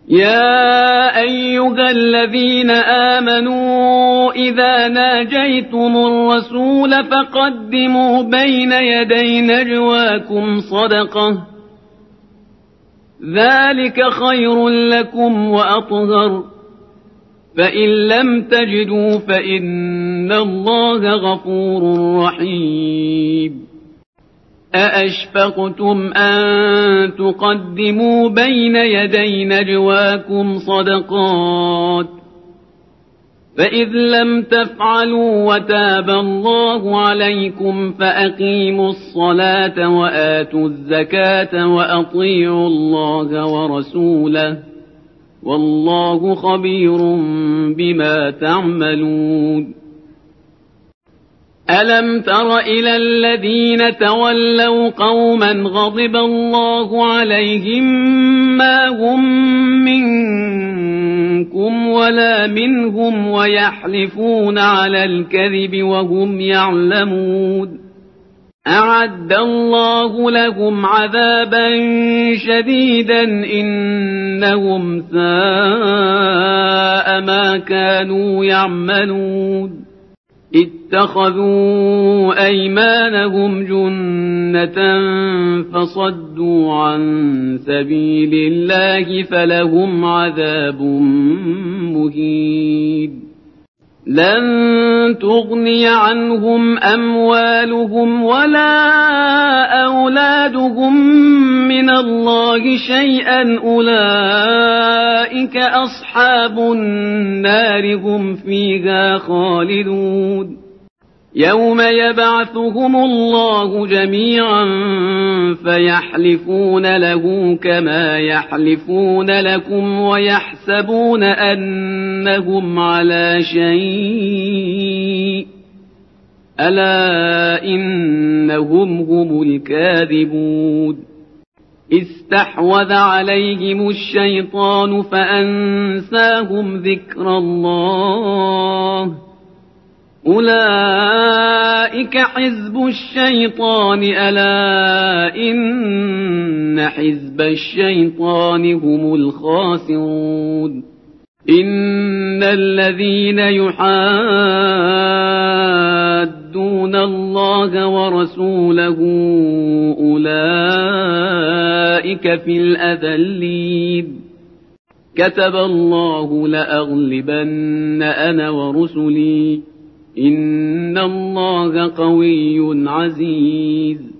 يا أيها الذين آمنوا إذا ناجيتم الرسول فقدموا بين يدي نجواكم صدقة، ذلك خير لكم وأطهر، فإن لم تجدوا فإن الله غفور رحيم. أأشفقتم أن تقدموا بين يدي نجواكم صدقات، فإذ لم تفعلوا وتاب الله عليكم فأقيموا الصلاة وآتوا الزكاة وأطيعوا الله ورسوله، والله خبير بما تعملون. ألم تر إلى الذين تولوا قوما غضب الله عليهم ما هم منكم ولا منهم ويحلفون على الكذب وهم يعلمون، أعد الله لهم عذابا شديدا إنهم ساء ما كانوا يعملون. اتخذوا أيمانهم جنة فصدوا عن سبيل الله فلهم عذاب مهين. لن تغني عنهم أموالهم ولا أولادهم من الله شيئا، أولئك أصحاب النار هم فيها خالدون. يوم يبعثهم الله جميعا فيحلفون له كما يحلفون لكم ويحسبون أنهم على شيء، ألا إنهم هم الكاذبون. استحوذ عليهم الشيطان فأنساهم ذكر الله، أولئك حزب الشيطان، ألا إن حزب الشيطان هم الخاسرون. إن الذين يحادون الله ورسوله أولئك في الأذلين. كتب الله لأغلبن أنا ورسلي، إن الله قوي عزيز.